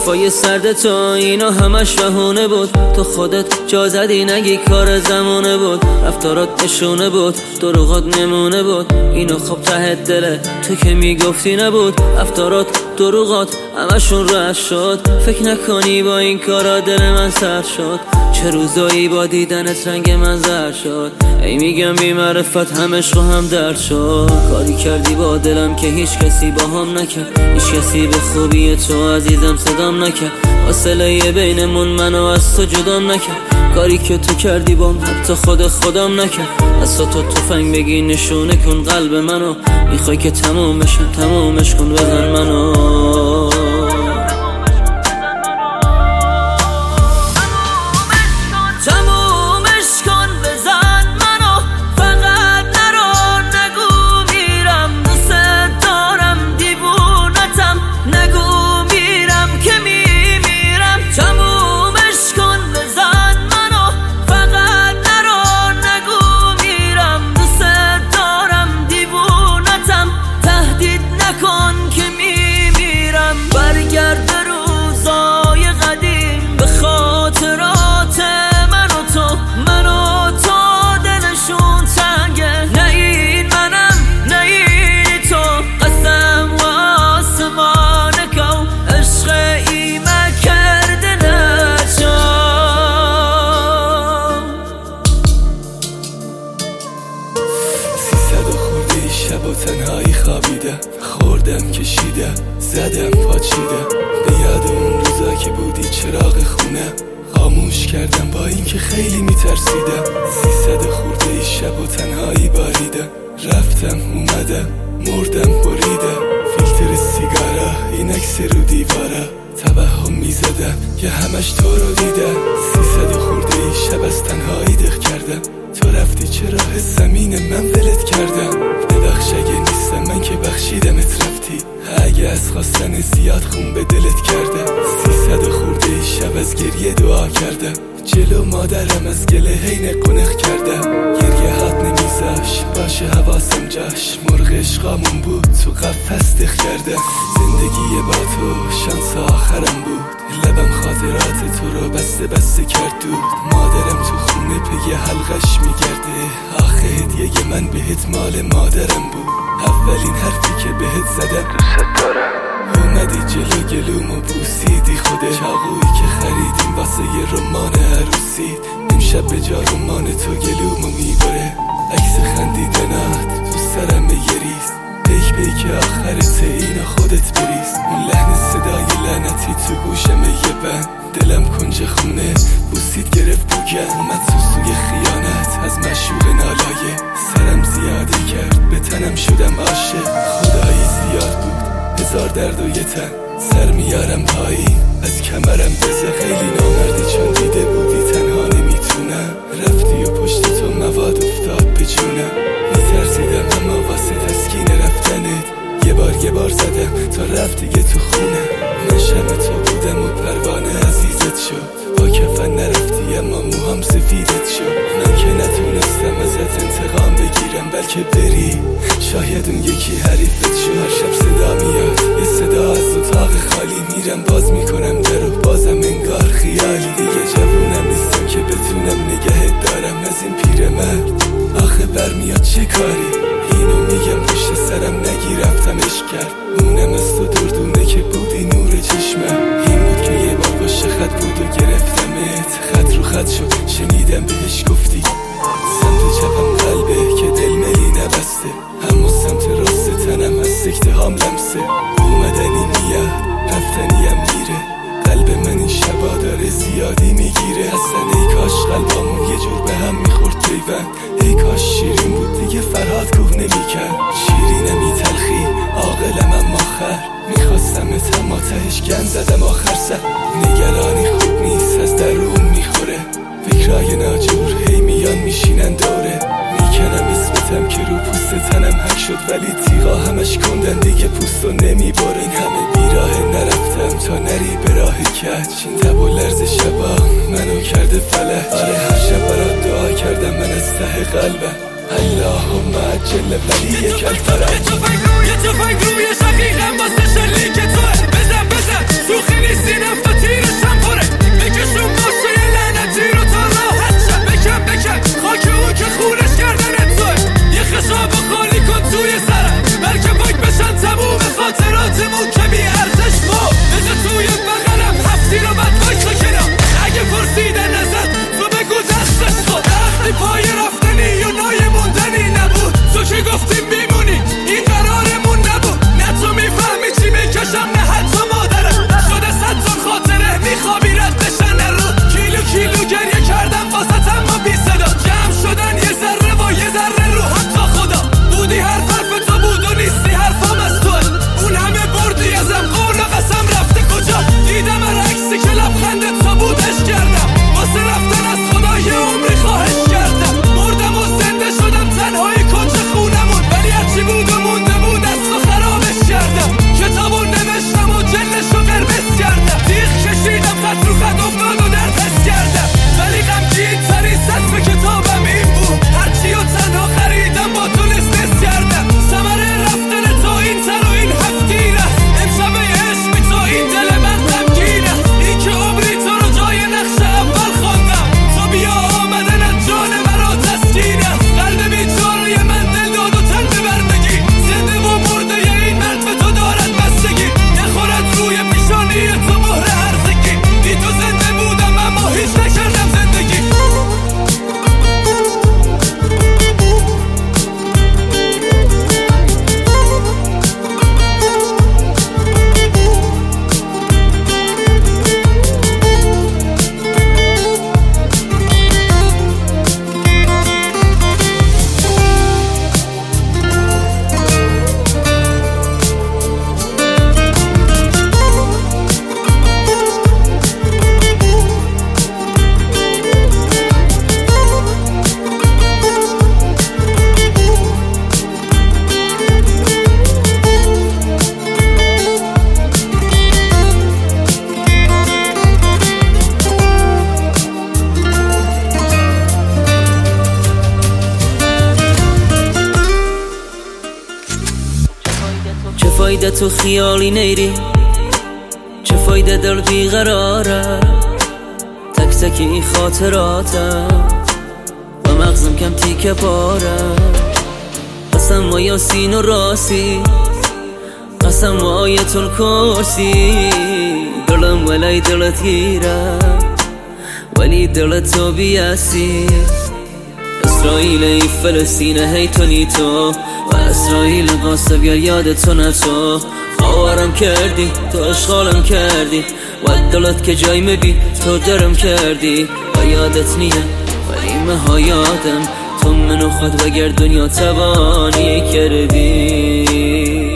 حرفای سرد تو اینا همش بهونه بود. تو خودت جا زدی نگی کار زمونه بود. رفتارات نشونه بود، دروغات نمونه بود. اینو خب ته دله تو که میگفتی نبود. رفتارات دروغات همشون رد شد. فکر نکنی با این کارا دل من سر شد. چه روزایی با دیدنت رنگ من زرد شد. ای میگم بی معرفت هم عشق و هم درد شد. کاری کردی با دلم که هیچ کسی با هم نکرد. هیچ کسی به خوبی تو عزیزم صدام نکرد. فاصله بینمون منو از تو جدام نکرد. کاری که تو کردی بام حتی خودم نکرد. از تو تفنگ بگی نشونه کن قلب منو. میخوای که تمومش کن بزن منو. برگرد روزای قدیم به خاطرات من و تو دلشون تنگه. نه این منم نه این تو. قسم و آسمان کو عشق ایمه کرده نجا. 300 خورده شب و تنهایی خوابیده. خوردم کشیده زدم پاچیده. به یاد اون روزا که بودی چراغ خونه. خاموش کردم با اینکه خیلی میترسیدم. 300 خورده شب و تنهایی باریده. رفتم اومدم مردم بریده. فیلتر سیگارا این عکس رو دیواره. توهم میزدم که همش تو رو دیدم. 300 خورده شب از تنهایی دق کردم. تو رفتی چرا زمین من ولت کردم. ببخش اگه نیستم من که بخشیدمت رفتی. اگه از خواستن زیاد خون به دلت کردم. 300 خورده شب از گریه دعا کردم. جلو مادرم از گله هی قنق کردم. گریه هات نمیزاش باشه حواسم جاش. مرغ عشقامون بود تو قفس دق کردم. زندگی با تو شانس آخرم بود. لبم خاطرات تو رو بسته کرد دود. مادرم تو خونه پی حلقش میگرده. آخه هدیه من بهت مال مادرم بود. اولین حرفی که بهت زدم دوست دارم. اومدی جلو گلومو بوسیدی خوده. چاقویی که خریدیم واسه یه رمان عروسی. امشب به جا رمان تو گلومو میبره. عکس خندیدنات تو سرم یه ریز. پیک آخرت اینو خودت بریز. اون لحن صدای لعنتی تو گوشم یه بند. دلم کنج خونه بوسید گرفت بوگن. اومد سوی خیانت از مشوق نالایه. سرم زیادی کرد به تنم شدم عاشق. خدایی زیاد بود هزار درد و یه تن. سر میارم پایین از کمرم بزن. خیلی نامردی چون دیده بودی تنها نمیتونم. رفتی و پشت تو مواد افتاد به جونم. میترسیدم اما واسه تسکین رفتنت یه بار زدم تا رفت دیگه تو خونه. من شب تو بودم و پروانه عزیزت شد. با کفن نرفتی اما موهام سفیدت شد. من که نتونستم ازت انتقام بگیرم بلکه بری. شاید اون یکی حریفت شد. هر شب صدا میاد یه صدا از اتاق خالی. میرم باز میکنم درو بازم انگار خیالی. دیگه جوونم نیستم که بتونم نگهت دارم از این پیرمرد. آخه برمیاد چه کاری. اینو میگم پشت سرم نگی رفتم عشق کرد. اونم از تو دردونه که بودی نور چشمم. این بود که یه بار باشه خط بود و گرفتمت. خط رو خط شد شنیدم بهش گفتی. سمت چپم قلبه که دل ملی نبسته. اما سمت راست تنم از سکته هام لمسه. اومدنی میاد رفتنیم میره. قلب من این شبا داره زیادی میگیره. اصلا ای کاش قلبامون یه جور به هم میخورد پیوند. ای کاش شیرین بود دیگه فرهاد کوه نمیکرد. شیرینم ای تلخی عاقلم اما خر. میخواستم اما تهش گن زدم آخر سر. نگرانی خوب نیست از درون میخوره. فکرای ناجور هی میان میشینن دوره. میکنم اسمتم که رو پوست تنم حک شد. ولی تیغا همش کندن دیگه پوستو نمیباره. این همه بیراه نرفتم تا نری به راه کج. این تب و لرز شبا منو کرده فلج. آره هر شب برات دعا کردم من از ته قلبم. اللهم عجل ولی یک الفرج. یه تفنگ روی شقیقم واسه شلیک توه. بزن تو خیلی سینم داد و در پس کردم، ولی غمگین ترین سطر کتابم این بود. هرچی و تنها خریدم با تو لیست کردم، ثمره رفتن تو این تر و این هفتیره، امشب عشق بی تو این دل من غمگینه. این که عمری تو رو جای نقش اول خواندم، تو بیا آمدن از جان مرا تسکینه. قلب بیچاره من دل داد و تن به بردگی، زنده و مرده این مرد به تو دارد بستگی. نخورد روی پیشانی تو مهر هرزگی، بی تو زنده بودم اما هیچ نکردم زندگی. چه فایده تو خیالی نیری، چه فایده دل بیقراره، تک تک این خاطراتم و مغزم کم تیکه پاره. قسم و یاسین و راسی، قسم و آیت الکرسی، دلم ولی دلت گیره ولی دلت تو بیاسی. اسرائیل ای فلسطین هی تو نیتو و اسرائیل قاسب گر یاد تو نتو. آوارم کردی تو اشغالم کردی و دلت که جای مبی تو درم کردی و یادت نیه ولی مها یادم تو منو خود وگر دنیا تبانی کردی.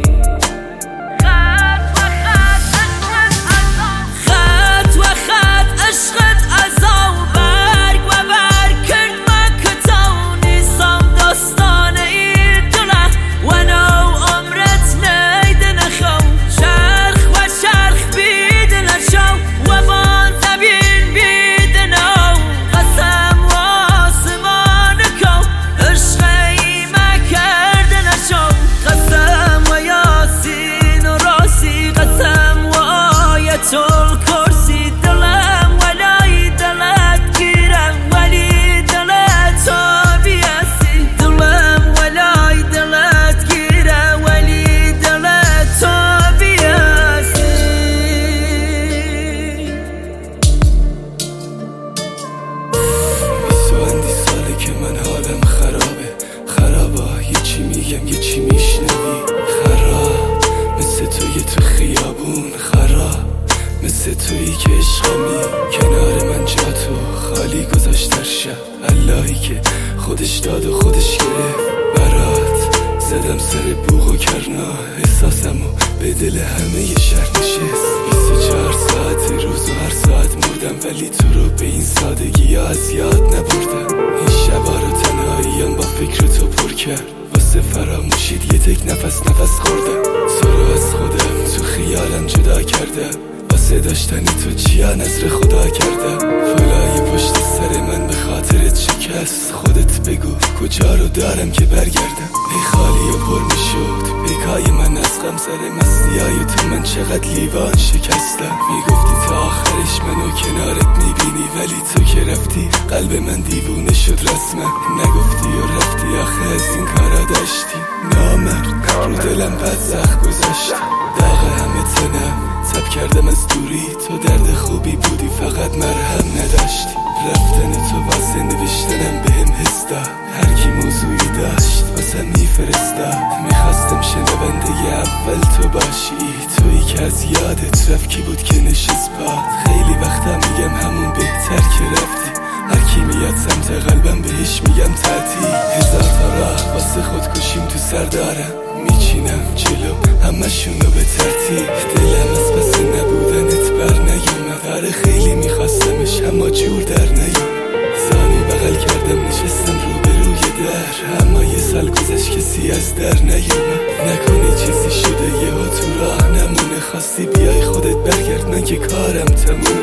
یه چی میشنوی خراب، مثل توی تو خیابون خراب، مثل تویی که عشقمی کنار من جا تو خالی گذاشت در شب. اللهی که خودش داد و خودش گرفت برات، زدم سر بوق و کرنا احساسمو به دل همه ی شهر نشست. 24 ساعت روز و هر ساعت مردم، ولی تو رو به این سادگی از یاد نبردم. این شبا رو تنهاییم با فکر تو پر کرد، واسه فراموشید یه تک نفس خوردم. تو رو از خودم تو خیالم جدا کردم، واسه داشتنی تو چیا نظر خدا کردم. فلای پشت سر من به خاطرت شکست، خودت بگو کجا رو دارم که برگردم. ای خالی و پر میشد پیکای من از غم، سر مستیای تو من چقدر لیوان شکستم. میگفتی تا آخرش منو کنارت میبینی، ولی تو که رفتی قلب من دیوونه شد رسما. نگفتی و رفتی آخه از این کارا داشتی، نامرد رو دلم بد زخم گذاشتی. داغ همه تنم تب کردم از دوری، تو درد خوبی بودی فقط مرهم نداشتی. رفتن تو واسه نوشتنم بهم حس داد، هر کی موضوعی داشت واسه میفرستاد. میخواستم شنونده اول تو باشی، تویی که از یادت رفت کی بود که نشست باد. خیلی وقتا میگم همون بهتر که رفتی، هر کی میاد سمت قلبم بهش میگم تعطیل. هزار تا راه واسه خودکشیم تو سر دارم، میچینم جلو همشونو به ترتیب. دلم از پس نبودنت بر نیومد، آره خیلی میخواستمش اما جور در نیومد. زانو بغل کردم نشستم روبروی در، اما یه سال گذشت کسی از در نیومد. نکنه چیزی شده یهو تو راه نمونه، خواستی بیای خودت برگرد من که کارم تمومه.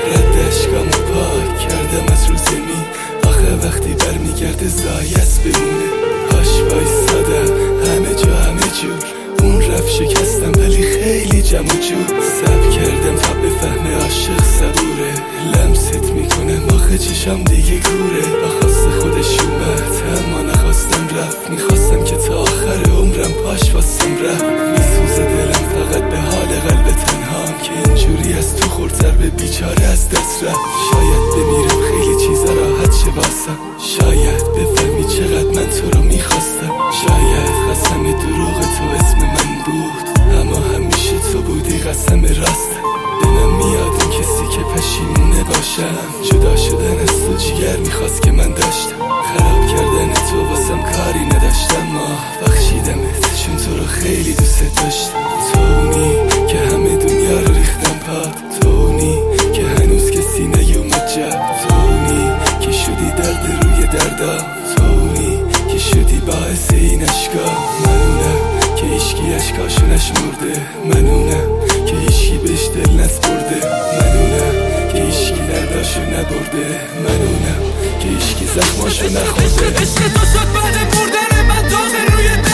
رد اشکامو پاک کردم از رو زمین. آخه وقتی برمیگرده زایست بمونه. هاش وایسادم همه جا همه جور. اون رفت شکستم ولی خیلی جمع و جور. صبر کردم تا بفهمه عاشق صبوره. لمست میکنم آخه چشم دیگه کوره. با خواست خودش اومد اما نخواستم رفت. میخواستم که تا آخر عمرم پاش واسم رفت. میسوزه دلم فقط به حال قلب تنهام که اینجوری از تو خورتر به بیچاره از دست رفت. شاید بمیرم خیلی چیزا راحت شه واسم. شاید بفهمی چقدر من تو رو میخواستم. شاید قسم دروغ تو اسم من بود اما همیشه تو بودی قسم راست. دلم میاد این کسی که پشیمونه باشم. جدا شدن از تو جیگر میخواست که من داشتم. خراب کردن تو واسم کاری نداشتم. بخشیدمت چون تو رو خیلی دوست داشتم. تو اونی که همه دنیا رو ریختم پاد. تو اونی که هنوز کسی نیومد جب. تو اونی که شدی درد روی دردم. تو اونی که شدی باعث این اشکا. منونم که ایشکی اشکاشو نشمرده. منونم که ایشکی بهش دل نسپرده. منونم که ایشکی درداشو نبرده. منونم که ایشکی زخماشو نخورده. عشق تو شد بعد مردن من داغ روی